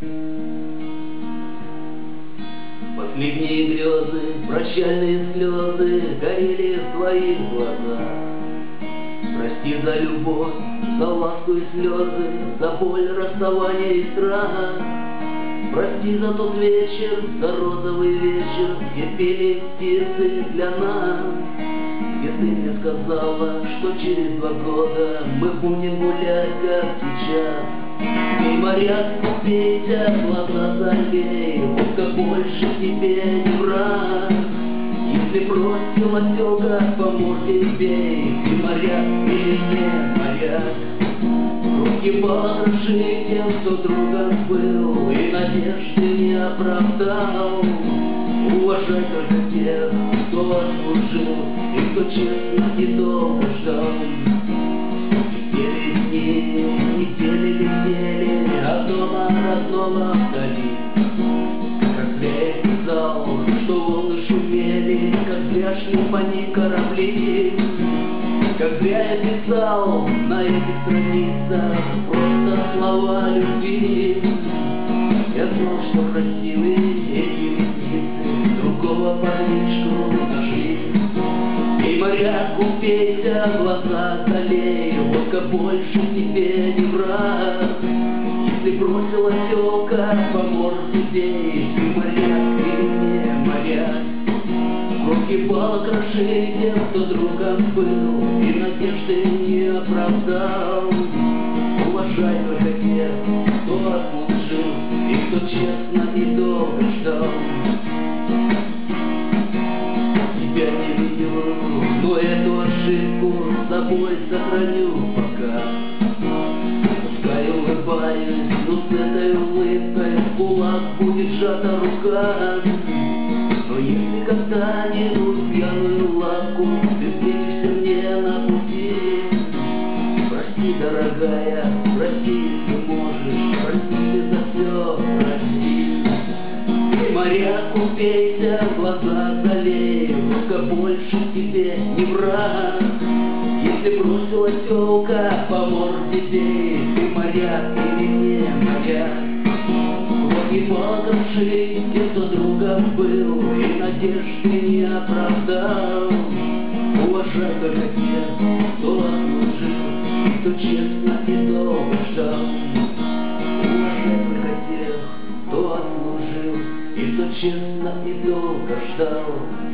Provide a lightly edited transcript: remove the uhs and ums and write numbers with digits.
Последние грезы, прощальные слезы горели в твоих глазах. Прости за любовь, за ласку и слезы, за боль, расставание и страх. Прости за тот вечер, за розовый вечер, где пели птицы для нас. Где ты мне сказала, что через 2 года мы будем гулять, как сейчас. Пей, моряк, Петя, глаза залей, водка больше тебе не враг. Если бросила тёлка, по морде бей, ты моряк или не моряк. Руки положи тем, кто другом был, и надежды не оправдал. Уважай только тех, кто отслужил, и кто честно и долго ждал. Летели дни, недели летели, а дома родного вдали. Как зря я писал, что волны шумели, как зря шли по ним корабли. Как зря я писал на этих страницах просто слова любви. Я знал, что красивые эти ресницы другого парнишку нашли. Эй, моряку, Петя, глаза залей, водка больше тебе не враг. Если бросила тёлка, по морде бей, ты моряк или не моряк. Руки бала кроши тем, кто другом был, и надежды не оправдал. Уважай только тех, кто отслужил, и кто честно и долго ждал. Тебя не видел, но эту ошибку с собой сохраню пока. Пускай улыбаюсь, но с этой улыбкой в кулак будет сжата рука. Но если когда-нибудь пьяную лавку ты встретишься мне на пути, прости, дорогая, прости, если можешь, прости за все, прости. Ты, моряку, Петя, глаза залей, водка больше тебе не враг. Если бросила тёлка, по морде бей, ты моряк или не моряк. Руки покруши, те, кто другом был, и надежды не оправдал. Уважай только тех, кто отслужил, и кто честно и долго ждал. Уважай только тех, кто отслужил, и кто честно и долго ждал.